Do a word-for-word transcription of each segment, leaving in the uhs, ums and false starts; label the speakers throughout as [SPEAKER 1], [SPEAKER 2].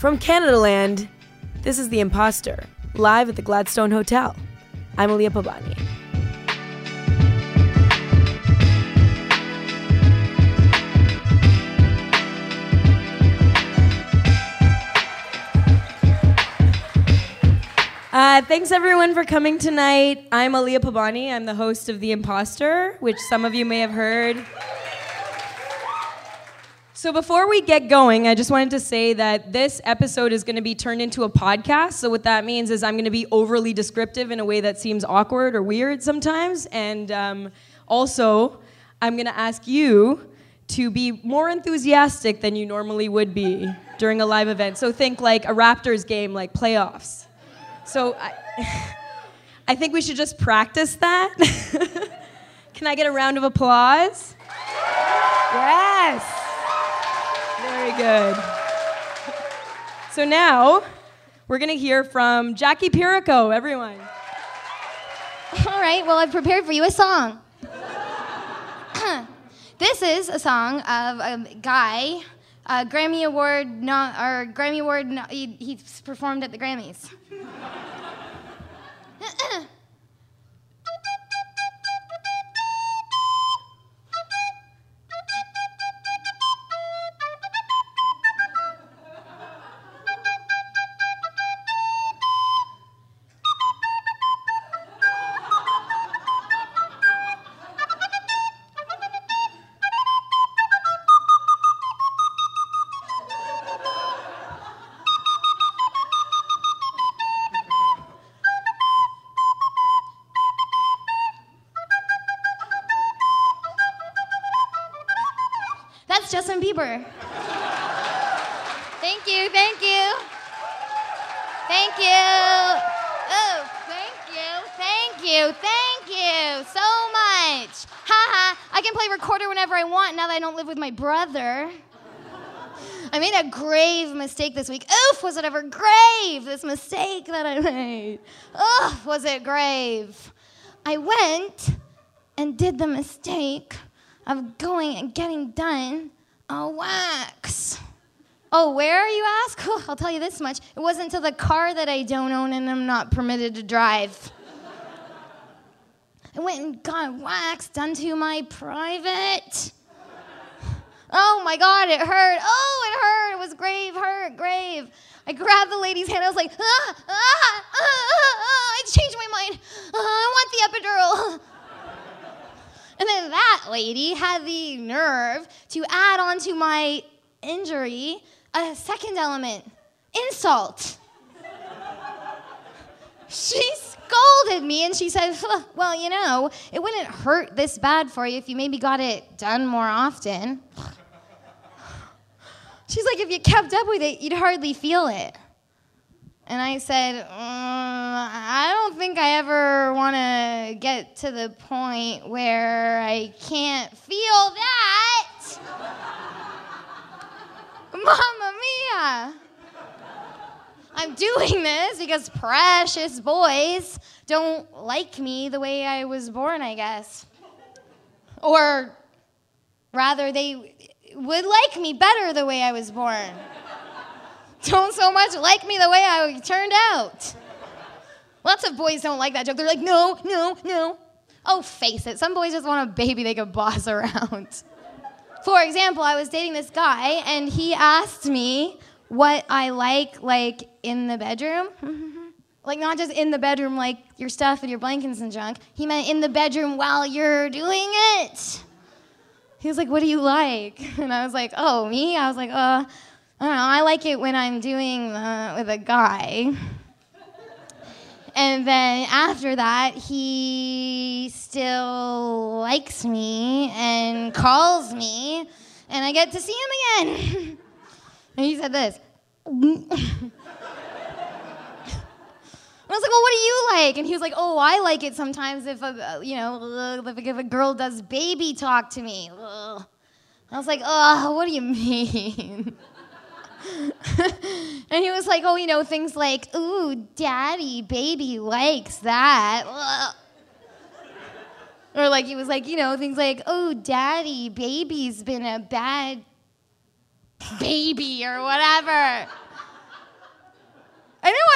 [SPEAKER 1] From Canadaland, this is The Imposter, live at the Gladstone Hotel. I'm Aaliyah Pabani. Uh, thanks everyone for coming tonight. I'm Aaliyah Pabani. I'm the host of The Imposter, which some of you may have heard. So before we get going, I just wanted to say that this episode is going to be turned into a podcast. So what that means is I'm going to be overly descriptive in a way that seems awkward or weird sometimes. And um, also, I'm going to ask you to be more enthusiastic than you normally would be during a live event. So think like a Raptors game, like playoffs. So I, I think we should just practice that. Can I get a round of applause? Yes. Very good. So now, we're going to hear from Jackie Pirico, everyone.
[SPEAKER 2] All right, well, I've prepared for you a song. This is a song of a guy, a Grammy Award, not, or Grammy Award, not, he, he's performed at the Grammys. That's Justin Bieber. Thank you, thank you. Thank you. Oh, thank you, thank you, thank you so much. Haha, I can play recorder whenever I want now that I don't live with my brother. I made a grave mistake this week. Oof, was it ever grave, this mistake that I made. Oof, was it grave. I went and did the mistake of going and getting done a wax. Oh, where, you ask? Oh, I'll tell you this much. It wasn't to the car that I don't own and I'm not permitted to drive. I went and got a wax done to my private. Oh my God, it hurt. Oh, it hurt. It was grave, hurt, grave. I grabbed the lady's hand. I was like, ah, ah, ah, ah, ah. I changed my mind. Ah, I want the epidural. And then that lady had the nerve to add on to my injury a second element, insult. She scolded me and she said, huh, well, you know, it wouldn't hurt this bad for you if you maybe got it done more often. She's like, if you kept up with it, you'd hardly feel it. And I said, mm, I don't think I ever want to get to the point where I can't feel that. Mamma mia. I'm doing this because precious boys don't like me the way I was born, I guess. Or rather, they would like me better the way I was born. Don't so much like me the way I turned out. Lots of boys don't like that joke. They're like, no, no, no. Oh, face it. Some boys just want a baby they can boss around. For example, I was dating this guy, and he asked me what I like, like, in the bedroom. Like, not just in the bedroom, like your stuff and your blankets and junk. He meant in the bedroom while you're doing it. He was like, what do you like? And I was like, oh, me? I was like, uh... I don't know, I like it when I'm doing uh, with a guy. And then after that, he still likes me and calls me, and I get to see him again. And he said this. I was like, well, what do you like? And he was like, oh, I like it sometimes if a, you know, if a girl does baby talk to me. I was like, oh, what do you mean? And he was like, oh, you know, things like, ooh, daddy, baby likes that. Or like, he was like, you know, things like, oh, daddy, baby's been a bad baby or whatever.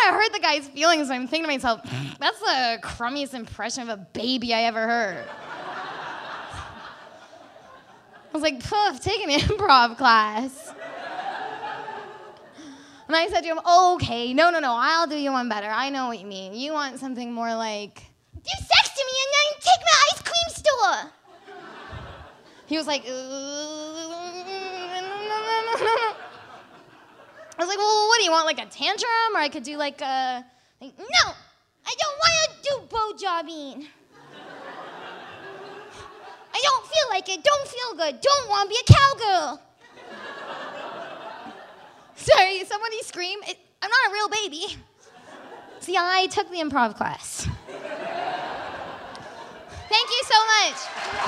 [SPEAKER 2] I heard the guy's feelings, I'm thinking to myself, that's the crummiest impression of a baby I ever heard. I was like, poof, take an improv class. And I said to him, okay, no, no, no, I'll do you one better. I know what you mean. You want something more like, do sex to me and then take my ice cream store. He was like, uh, I was like, well, what do you want, like a tantrum? Or I could do like a, like, no, I don't want to do blowjobbing. I don't feel like it, don't feel good, don't want to be a cowgirl. Sorry, somebody scream. It, I'm not a real baby. See, I took the improv class. Thank you so much.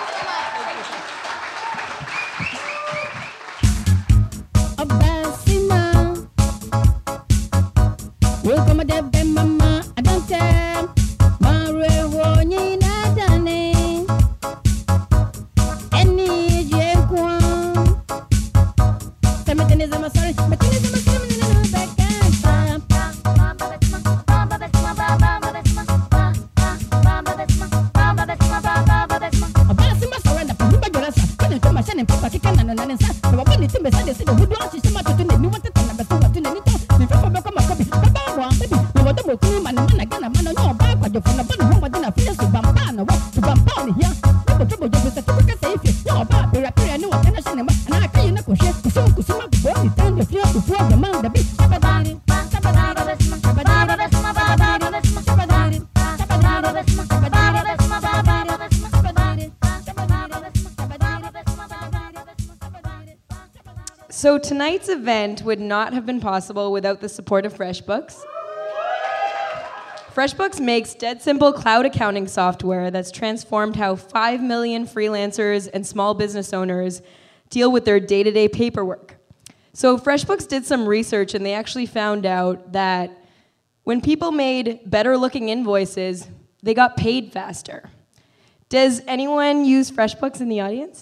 [SPEAKER 1] So tonight's event would not have been possible without the support of FreshBooks. FreshBooks makes dead simple cloud accounting software that's transformed how five million freelancers and small business owners deal with their day-to-day paperwork. So FreshBooks did some research and they actually found out that when people made better looking invoices, they got paid faster. Does anyone use FreshBooks in the audience?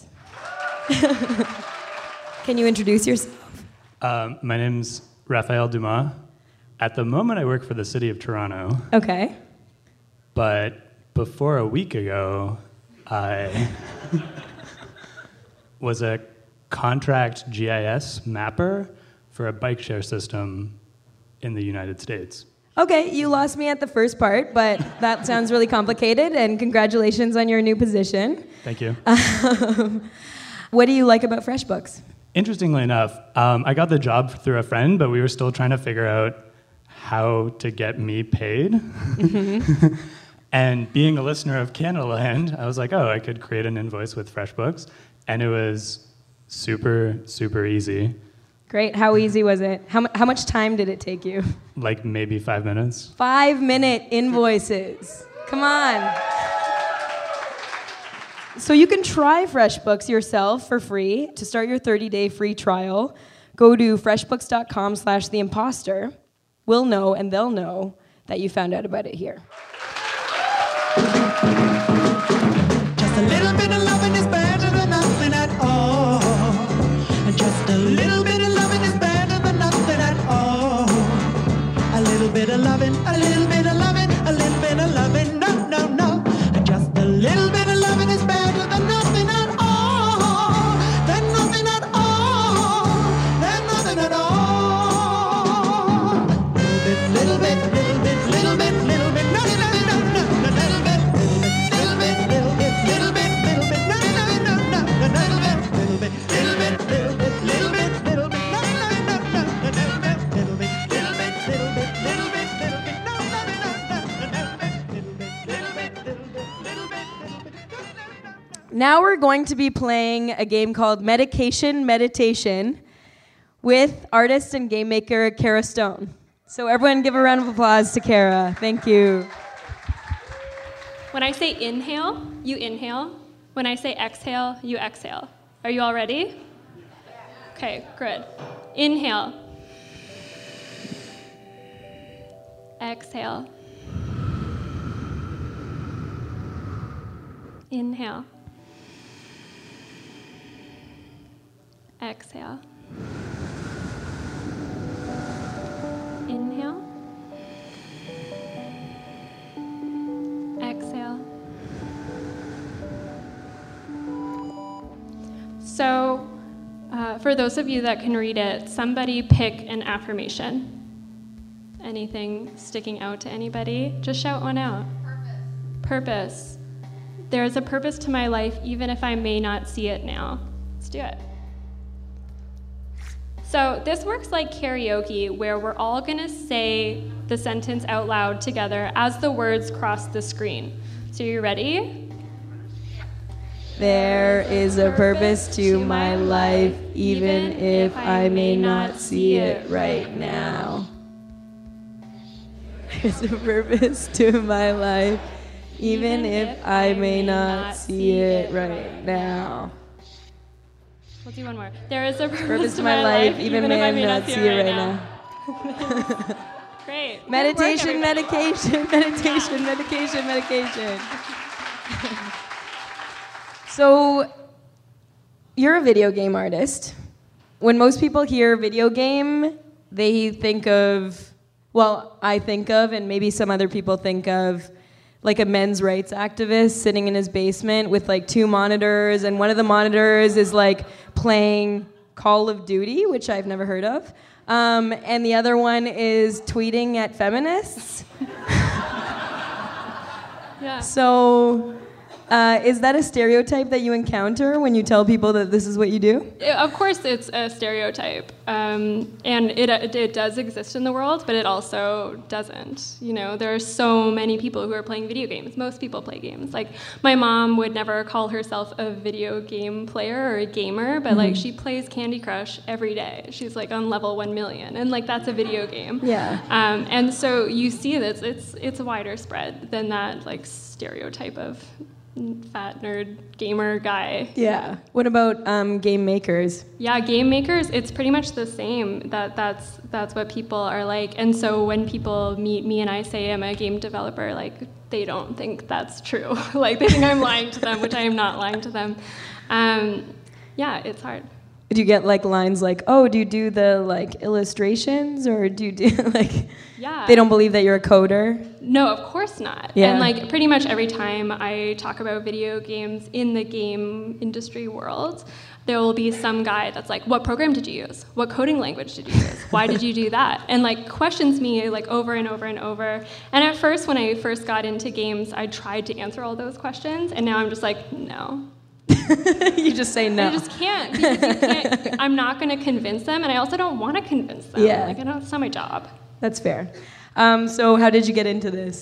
[SPEAKER 1] Can you introduce yourself?
[SPEAKER 3] Um, my name's Raphael Dumas. At the moment, I work for the city of Toronto.
[SPEAKER 1] Okay.
[SPEAKER 3] But before a week ago, I was a contract G I S mapper for a bike share system in the United States.
[SPEAKER 1] Okay, you lost me at the first part, but that sounds really complicated, and congratulations on your new position.
[SPEAKER 3] Thank you.
[SPEAKER 1] Um, what do you like about FreshBooks?
[SPEAKER 3] Interestingly enough, um, I got the job through a friend, but we were still trying to figure out how to get me paid. Mm-hmm. And being a listener of Canadaland, I was like, oh, I could create an invoice with FreshBooks. And it was super, super easy.
[SPEAKER 1] Great. How easy was it? How, how much time did it take you?
[SPEAKER 3] Like maybe five minutes.
[SPEAKER 1] Five minute invoices. Come on. So you can try FreshBooks yourself for free. To start your thirty-day free trial, go to freshbooks.com slash the imposter. We'll know and they'll know that you found out about it here.
[SPEAKER 4] Just a little bit of loving is better than nothing at all. Just a little bit of loving is better than nothing at all. A little bit of loving, a little bit of loving, a little bit of loving, no, no, no. Just a little bit of loving is better than nothing at all. Than nothing at all. Than nothing at all. Little bit, little bit, little bit, little bit, no, no, no, no, no, no, little bit, little bit, little bit, little bit, little bit, no, no, no, no, no, no, little bit, little bit, little bit, little bit, little bit, little bit, no, no, no, no, no, little bit, little bit, little bit, little bit, little bit, little bit, no, no, no, no, no, little bit, little bit, little bit, little bit, little bit, little bit, no, no, no.
[SPEAKER 1] Now we're going to be playing a game called Medication Meditation with artist and game maker Kara Stone. So everyone give a round of applause to Kara. Thank you.
[SPEAKER 5] When I say inhale, you inhale. When I say exhale, you exhale. Are you all ready? Okay, good. Inhale. Exhale. Inhale. Exhale. Inhale. So, uh, for those of you that can read it, somebody pick an affirmation. Anything sticking out to anybody? Just shout one out. Purpose. Purpose. There is a purpose to my life, even if I may not see it now. Let's do it. So this works like karaoke, where we're all gonna say the sentence out loud together as the words cross the screen. So you ready?
[SPEAKER 1] There is a purpose to my life, even if I may not see it right now. There's a purpose to my life, even if I may not see it right now.
[SPEAKER 5] We'll do one more. There is a purpose,
[SPEAKER 1] Purpose to my life, even if I may not see it right now.
[SPEAKER 5] Great. Good
[SPEAKER 1] Meditation,
[SPEAKER 5] work,
[SPEAKER 1] medication, meditation, medication, medication. So, you're a video game artist. When most people hear video game, they think of, well, I think of, and maybe some other people think of, like a men's rights activist sitting in his basement with like two monitors, and one of the monitors is like playing Call of Duty, which I've never heard of, um, and the other one is tweeting at feminists.
[SPEAKER 5] Yeah.
[SPEAKER 1] So, uh, is that a stereotype that you encounter when you tell people that this is what you do?
[SPEAKER 5] Of course, it's a stereotype, um, and it, it does exist in the world, but it also doesn't. You know, there are so many people who are playing video games. Most people play games. Like, my mom would never call herself a video game player or a gamer, but mm-hmm. like she plays Candy Crush every day. She's like on level one million, and like that's a video game.
[SPEAKER 1] Yeah.
[SPEAKER 5] Um, and so you see this. It's it's a wider spread than that like stereotype of fat nerd gamer guy.
[SPEAKER 1] Yeah. What about um, game makers?
[SPEAKER 5] Yeah, game makers, it's pretty much the same. That that's that's what people are like. And so when people meet me and I say I'm a game developer, like they don't think that's true. Like they think I'm lying to them, which I am not lying to them. Um, yeah, it's hard.
[SPEAKER 1] Do you get like lines like, "Oh, do you do the like illustrations, or do you do like?"
[SPEAKER 5] Yeah.
[SPEAKER 1] They don't believe that you're a coder?
[SPEAKER 5] No, of course not.
[SPEAKER 1] Yeah.
[SPEAKER 5] And like pretty much every time I talk about video games in the game industry world, there will be some guy that's like, "What program did you use? What coding language did you use? Why did you do that?" And like questions me like over and over and over. And at first, when I first got into games, I tried to answer all those questions, and now I'm just like, no.
[SPEAKER 1] You just say no.
[SPEAKER 5] I just can't, because you can't. I'm not going to convince them, and I also don't want to convince them.
[SPEAKER 1] Yeah.
[SPEAKER 5] Like, I don't, it's not my job.
[SPEAKER 1] That's fair. Um, so how did you get into this?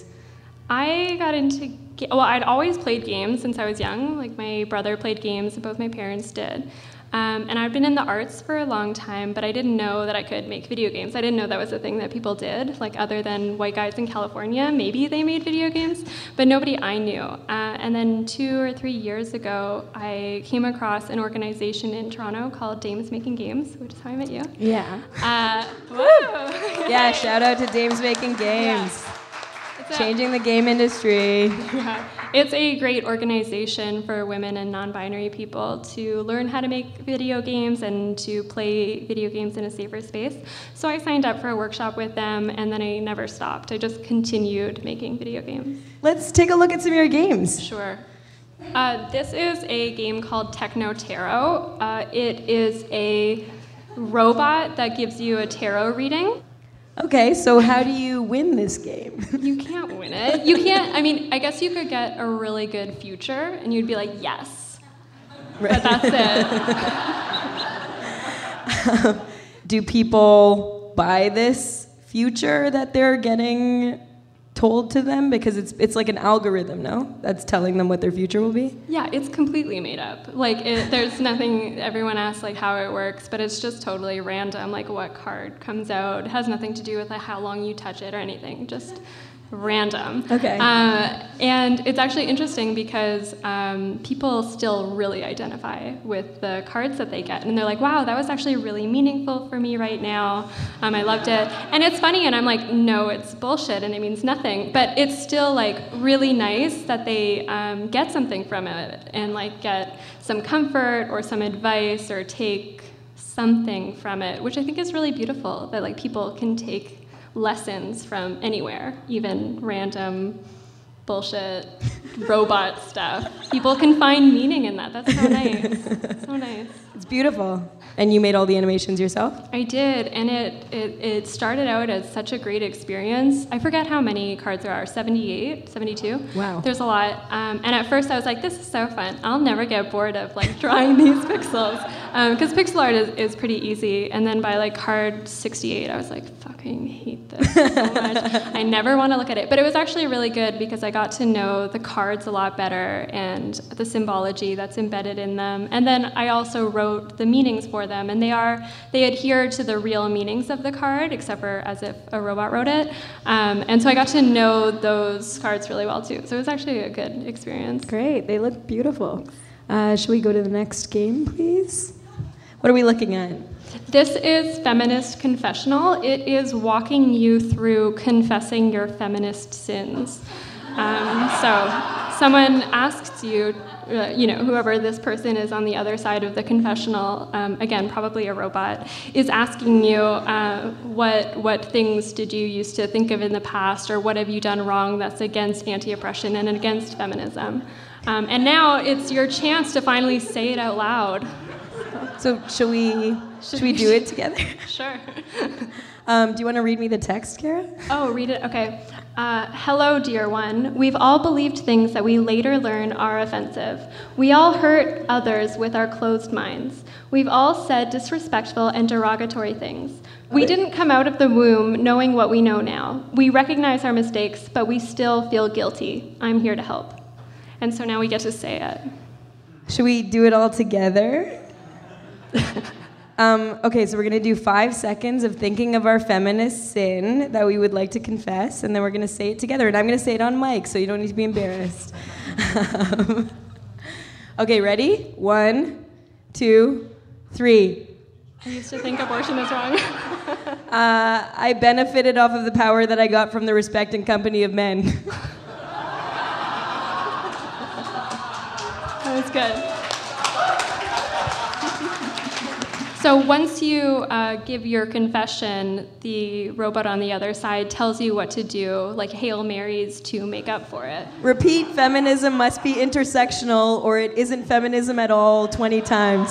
[SPEAKER 5] I got into, ga- well, I'd always played games since I was young. Like, my brother played games, and both my parents did. Um, and I'd been in the arts for a long time, but I didn't know that I could make video games. I didn't know that was a thing that people did, like other than white guys in California. Maybe they made video games, but nobody I knew. Uh, and then two or three years ago, I came across an organization in Toronto called Dames Making Games, which is how I met you.
[SPEAKER 1] Yeah.
[SPEAKER 5] Uh, woo!
[SPEAKER 1] Yeah, shout out to Dames Making Games.
[SPEAKER 5] Yeah. It's
[SPEAKER 1] Changing the game industry.
[SPEAKER 5] Yeah. It's a great organization for women and non-binary people to learn how to make video games and to play video games in a safer space. So I signed up for a workshop with them, and then I never stopped. I just continued making video games.
[SPEAKER 1] Let's take a look at some of your games.
[SPEAKER 5] Sure. Uh, this is a game called Techno Tarot. Uh, it is a robot that gives you a tarot reading.
[SPEAKER 1] Okay, so how do you win this game?
[SPEAKER 5] You can't win it. You can't, I mean, I guess you could get a really good future, and you'd be like, yes. Right. But that's it.
[SPEAKER 1] Do people buy this future that they're getting told to them? Because it's it's like an algorithm, no? That's telling them what their future will be?
[SPEAKER 5] Yeah, it's completely made up. Like, it, there's nothing, everyone asks, like, how it works, but it's just totally random, like, what card comes out. It has nothing to do with like, how long you touch it or anything, just random.
[SPEAKER 1] Okay.
[SPEAKER 5] Uh, and it's actually interesting because um, people still really identify with the cards that they get. And they're like, wow, that was actually really meaningful for me right now. Um, I loved it. And it's funny, and I'm like, no, it's bullshit, and it means nothing. But it's still, like, really nice that they um, get something from it and, like, get some comfort or some advice or take something from it, which I think is really beautiful, that, like, people can take lessons from anywhere, even random bullshit robot stuff. People can find meaning in that. That's so nice. So nice.
[SPEAKER 1] It's beautiful. And you made all the animations yourself?
[SPEAKER 5] I did, and it, it, it started out as such a great experience. I forget how many cards there are, seventy-eight, seventy-two?
[SPEAKER 1] Wow.
[SPEAKER 5] There's a lot. Um, and at first I was like, this is so fun. I'll never get bored of like drawing these pixels. Because um, pixel art is, is pretty easy. And then by like card sixty-eight, I was like, fucking hate this so much. I never want to look at it. But it was actually really good because I got to know the cards a lot better and the symbology that's embedded in them. And then I also wrote the meanings for them, and they are they adhere to the real meanings of the card, except for as if a robot wrote it. Um, and so I got to know those cards really well too. So it was actually a good experience.
[SPEAKER 1] Great, they look beautiful. Uh, should we go to the next game, please? What are we looking at?
[SPEAKER 5] This is Feminist Confessional. It is walking you through confessing your feminist sins. Um, so someone asks you, uh, you know, whoever this person is on the other side of the confessional, um, again, probably a robot, is asking you uh, what what things did you used to think of in the past, or what have you done wrong that's against anti-oppression and against feminism. Um, and now it's your chance to finally say it out loud.
[SPEAKER 1] So should we should we do it together?
[SPEAKER 5] Sure.
[SPEAKER 1] Um, do you want to read me the text, Kara?
[SPEAKER 5] Oh, read it? Okay. Uh, Hello, dear one. We've all believed things that we later learn are offensive. We all hurt others with our closed minds. We've all said disrespectful and derogatory things. We didn't come out of the womb knowing what we know now. We recognize our mistakes, but we still feel guilty. I'm here to help. And so now we get to say it.
[SPEAKER 1] Should we do it all together? Um, okay, so we're going to do five seconds of thinking of our feminist sin that we would like to confess, and then we're going to say it together. And I'm going to say it on mic, so you don't need to be embarrassed. um, okay, ready? One, two, three.
[SPEAKER 5] I used to think abortion is wrong.
[SPEAKER 1] uh, I benefited off of the power that I got from the respect and company of men.
[SPEAKER 5] That was good. So once you uh, give your confession, the robot on the other side tells you what to do, like Hail Marys, to make up for it.
[SPEAKER 1] Repeat, feminism must be intersectional, or it isn't feminism at all, twenty times.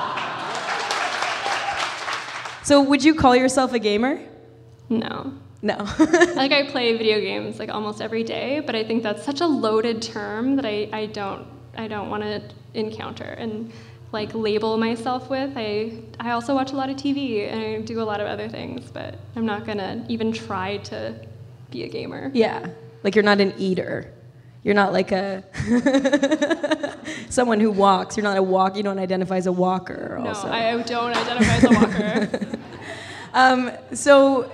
[SPEAKER 1] So would you call yourself a gamer?
[SPEAKER 5] No.
[SPEAKER 1] No.
[SPEAKER 5] Like, I play video games like almost every day, but I think that's such a loaded term that I, I don't I don't want to encounter and like label myself with. I I also watch a lot of T V and I do a lot of other things, but I'm not gonna even try to be a gamer.
[SPEAKER 1] Yeah, like you're not an eater. You're not like a someone who walks. You're not a walk. You don't identify as a walker.
[SPEAKER 5] No,
[SPEAKER 1] also.
[SPEAKER 5] I don't identify as a walker.
[SPEAKER 1] um, so,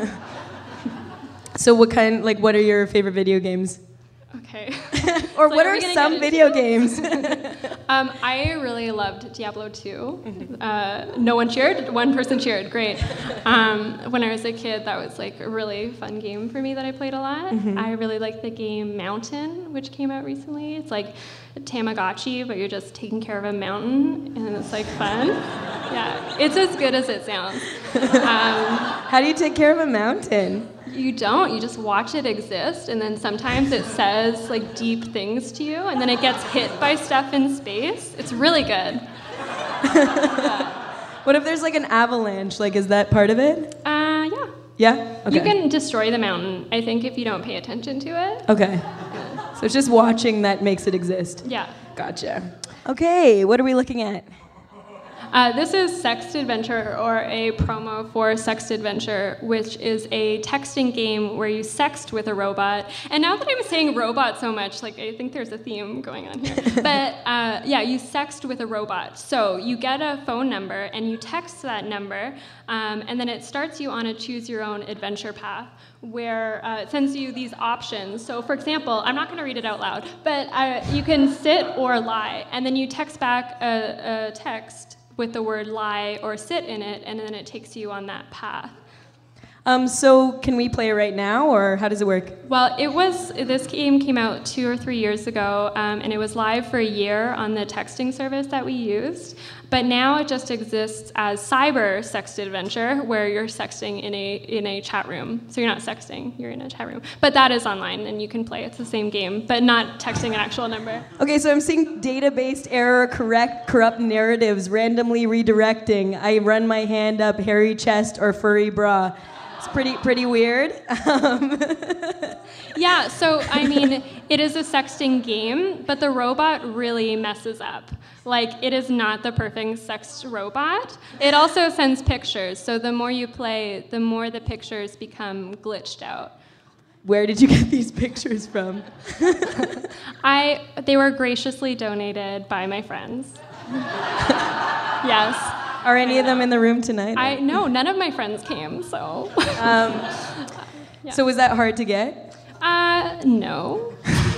[SPEAKER 1] so what kind? Like, what are your favorite video games?
[SPEAKER 5] Okay.
[SPEAKER 1] Or
[SPEAKER 5] So
[SPEAKER 1] what
[SPEAKER 5] are
[SPEAKER 1] are
[SPEAKER 5] we gonna
[SPEAKER 1] some
[SPEAKER 5] get
[SPEAKER 1] video
[SPEAKER 5] into
[SPEAKER 1] games?
[SPEAKER 5] um, I really loved Diablo two. Uh, no one cheered. One person cheered. Great. Um, when I was a kid, that was like a really fun game for me that I played a lot. Mm-hmm. I really liked the game Mountain, which came out recently. It's like a Tamagotchi, but you're just taking care of a mountain, and it's like fun. Yeah, it's as good as it sounds. Um,
[SPEAKER 1] How do you take care of a mountain?
[SPEAKER 5] You don't. You just watch it exist, and then sometimes it says like deep things to you, and then it gets hit by stuff in space. It's really good. Yeah.
[SPEAKER 1] What if there's like an avalanche? Like, is that part of it?
[SPEAKER 5] Uh, yeah.
[SPEAKER 1] Yeah? Okay.
[SPEAKER 5] You can destroy the mountain, I think, if you don't pay attention to it.
[SPEAKER 1] Okay. So it's just watching that makes it exist.
[SPEAKER 5] Yeah.
[SPEAKER 1] Gotcha. Okay, what are we looking at?
[SPEAKER 5] Uh, this is Sext Adventure, or a promo for Sext Adventure, which is a texting game where you sext with a robot. And now that I'm saying robot so much, like I think there's a theme going on here. But uh, yeah, you sext with a robot. So you get a phone number and you text that number, um, and then it starts you on a choose your own adventure path, where uh, it sends you these options. So for example, I'm not going to read it out loud, but uh, you can sit or lie, and then you text back a, a text with the word lie or sit in it, and then it takes you on that path.
[SPEAKER 1] Um, so can we play it right now, or how does it work?
[SPEAKER 5] Well, it was, this game came out two or three years ago, um, and it was live for a year on the texting service that we used. But now it just exists as cyber sexted adventure, where you're sexting in a in a chat room. So you're not sexting, you're in a chat room. But that is online, and you can play. It's the same game, but not texting an actual number.
[SPEAKER 1] Okay, so I'm seeing data-based error, correct, corrupt narratives, randomly redirecting. I run my hand up, hairy chest or furry bra. It's pretty pretty weird. Um,
[SPEAKER 5] Yeah, so I mean, it is a sexting game, but the robot really messes up. Like, it is not the perfect sext robot. It also sends pictures, so the more you play, the more the pictures become glitched out.
[SPEAKER 1] Where did you get these pictures from?
[SPEAKER 5] I they were graciously donated by my friends. Yes.
[SPEAKER 1] Are any of them in the room tonight?
[SPEAKER 5] I no, none of my friends came, so.
[SPEAKER 1] Um,
[SPEAKER 5] Yeah.
[SPEAKER 1] So was that hard to get?
[SPEAKER 5] Uh, no.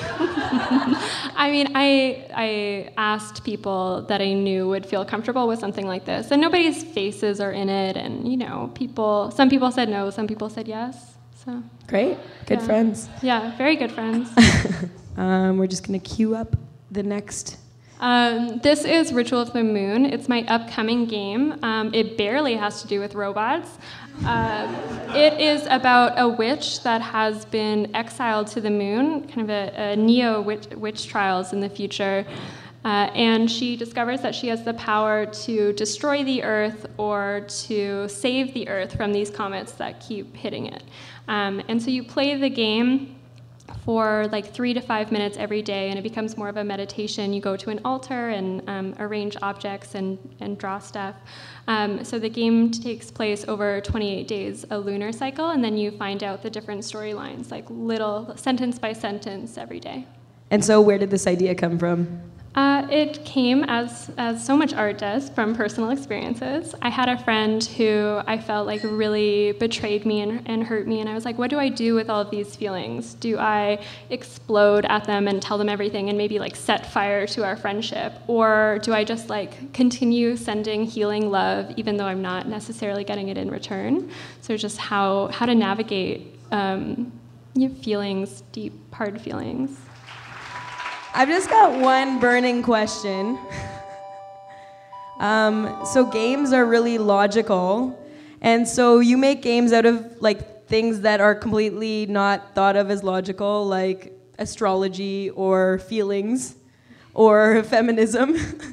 [SPEAKER 5] I mean, I I asked people that I knew would feel comfortable with something like this, and nobody's faces are in it, and you know, people. Some people said no, some people said yes. So.
[SPEAKER 1] Great, good
[SPEAKER 5] Yeah.
[SPEAKER 1] friends.
[SPEAKER 5] Yeah, very good friends.
[SPEAKER 1] um, we're just gonna queue up the next.
[SPEAKER 5] Um, this is Ritual of the Moon. It's my upcoming game. Um, it barely has to do with robots. Uh, it is about a witch that has been exiled to the moon, kind of a, a neo witch, witch trials in the future. Uh, and she discovers that she has the power to destroy the Earth or to save the Earth from these comets that keep hitting it. Um, and so you play the game for like three to five minutes every day, and it becomes more of a meditation. You go to an altar and um, arrange objects and, and draw stuff. Um, so the game takes place over twenty-eight days, a lunar cycle, and then you find out the different storylines, like little sentence by sentence every day.
[SPEAKER 1] And so where did this idea come from?
[SPEAKER 5] Uh, it came, as, as so much art does, from personal experiences. I had a friend who I felt like really betrayed me and, and hurt me, and I was like, what do I do with all of these feelings? Do I explode at them and tell them everything and maybe like set fire to our friendship? Or do I just like continue sending healing love even though I'm not necessarily getting it in return? So just how, how to navigate um, your feelings, deep, hard feelings.
[SPEAKER 1] I've just got one burning question. Um, so games are really logical, and so you make games out of like things that are completely not thought of as logical, like astrology or feelings or feminism.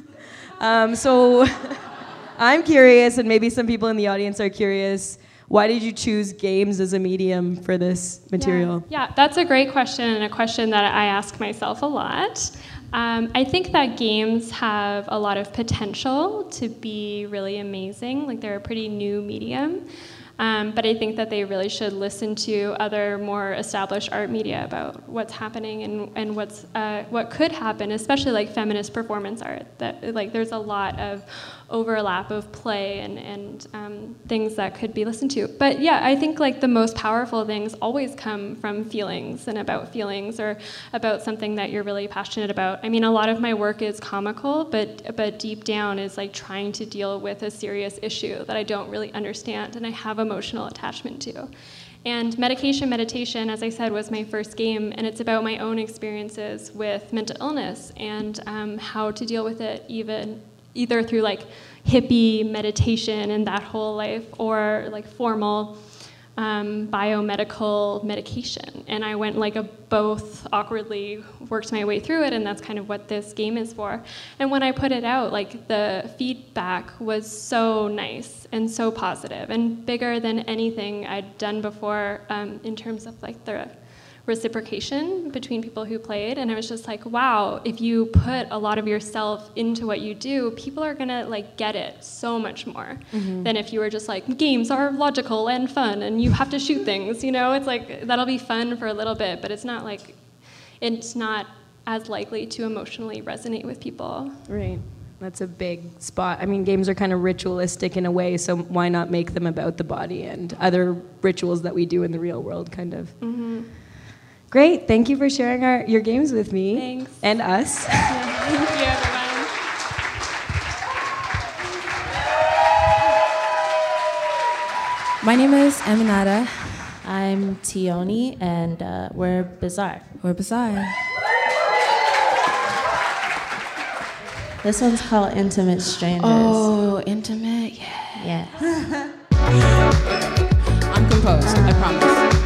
[SPEAKER 1] um, so I'm curious, and maybe some people in the audience are curious, why did you choose games as a medium for this material?
[SPEAKER 5] Yeah, yeah, that's a great question, and a question that I ask myself a lot. Um, I think that games have a lot of potential to be really amazing. Like, they're a pretty new medium. Um, but I think that they really should listen to other more established art media about what's happening and, and what's uh, what could happen, especially like feminist performance art. That like there's a lot of overlap of play and, and um, things that could be listened to. But yeah, I think like the most powerful things always come from feelings and about feelings or about something that you're really passionate about. I mean, a lot of my work is comical, but but deep down is like trying to deal with a serious issue that I don't really understand and I have emotional attachment to. And Medication Meditation, as I said, was my first game, and it's about my own experiences with mental illness and um, how to deal with it even either through like hippie meditation and that whole life or like formal um, biomedical medication. And I went like a both awkwardly worked my way through it, and that's kind of what this game is for. And when I put it out, like the feedback was so nice and so positive and bigger than anything I'd done before um, in terms of like the reciprocation between people who played. And I was just like, wow, if you put a lot of yourself into what you do, people are gonna like get it so much more mm-hmm. than if you were just like, games are logical and fun and you have to shoot things, you know? It's like, that'll be fun for a little bit, but it's not like, it's not as likely to emotionally resonate with people.
[SPEAKER 1] Right. That's a big spot. I mean, games are kind of ritualistic in a way, so why not make them about the body and other rituals that we do in the real world, kind of. Mm-hmm. Great. Thank you for sharing our, your games with me.
[SPEAKER 5] Thanks.
[SPEAKER 1] And us.
[SPEAKER 5] Yeah. Thank you, everyone.
[SPEAKER 6] My name is Eminata. I'm Tioni, and uh, we're Bizarre.
[SPEAKER 7] We're Bizarre.
[SPEAKER 6] This one's called Intimate Strangers.
[SPEAKER 7] Oh, intimate, yeah.
[SPEAKER 6] Yeah.
[SPEAKER 7] I'm composed, I promise.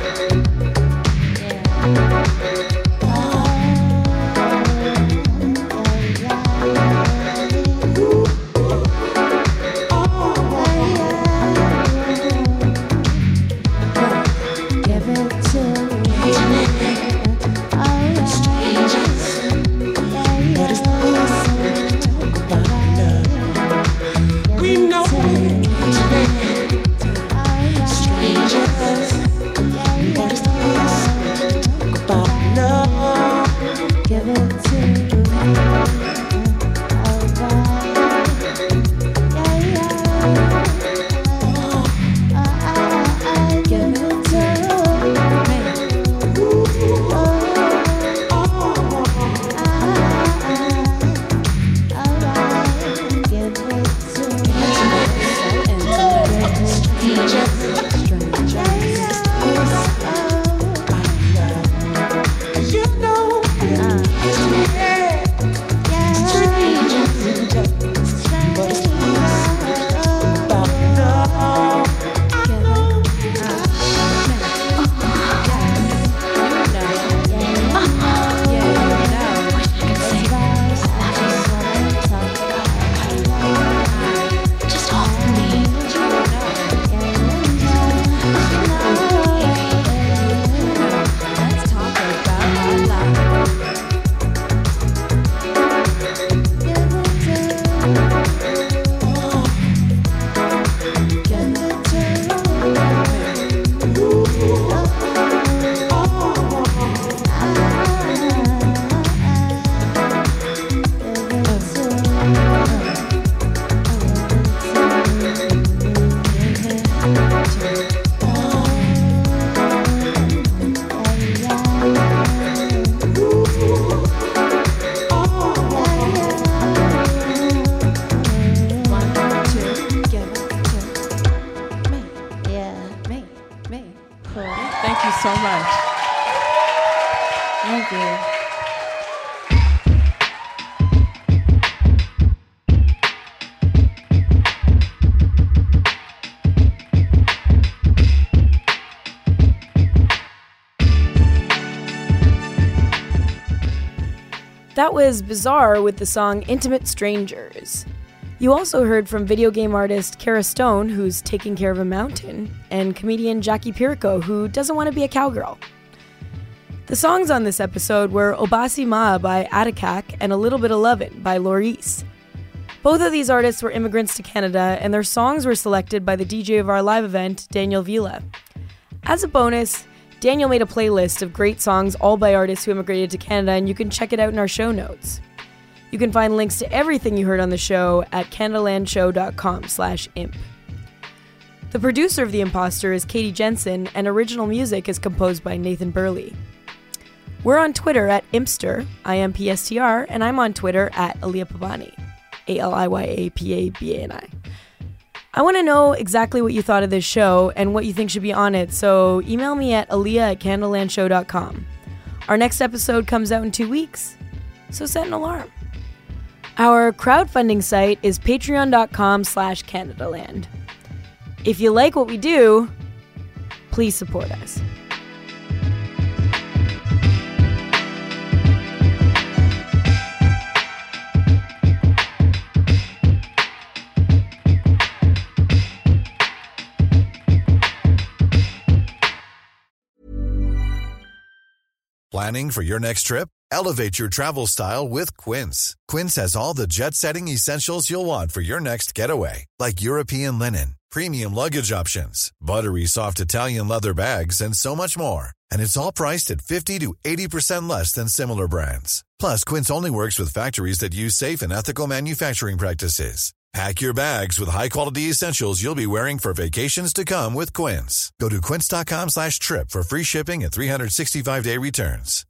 [SPEAKER 1] That was Bizarre with the song Intimate Strangers. You also heard from video game artist Kara Stone, who's taking care of a mountain, and comedian Jackie Pirico, who doesn't want to be a cowgirl. The songs on this episode were Obasi Maa by Attakak and A Little Bit of Lovin' by Loris. Both of these artists were immigrants to Canada, and their songs were selected by the D J of our live event, Daniel Vila. As a bonus, Daniel made a playlist of great songs all by artists who immigrated to Canada, and you can check it out in our show notes. You can find links to everything you heard on the show at canadalandshow.com slash imp. The producer of The Imposter is Katie Jensen, and original music is composed by Nathan Burley. We're on Twitter at Impster, I M P S T R, and I'm on Twitter at Aliyah Pabani, A L I Y A P A B A N I. I want to know exactly what you thought of this show and what you think should be on it, so email me at aliyah at canadalandshow dot com. Our next episode comes out in two weeks, so set an alarm. Our crowdfunding site is patreon.com slash Canadaland. If you like what we do, please support us.
[SPEAKER 8] Planning for your next trip? Elevate your travel style with Quince. Quince has all the jet-setting essentials you'll want for your next getaway, like European linen, premium luggage options, buttery soft Italian leather bags, and so much more. And it's all priced at fifty to eighty percent less than similar brands. Plus, Quince only works with factories that use safe and ethical manufacturing practices. Pack your bags with high-quality essentials you'll be wearing for vacations to come with Quince. Go to quince.com slash trip for free shipping and three sixty-five day returns.